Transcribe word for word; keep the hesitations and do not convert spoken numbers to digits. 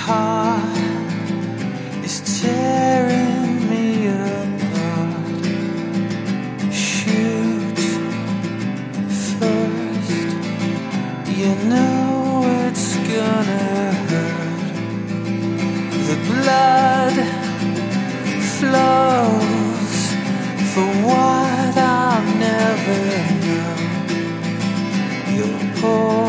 heart is tearing me apart. Shoot first, you know it's gonna hurt. The blood flows for what I've never known. You're poor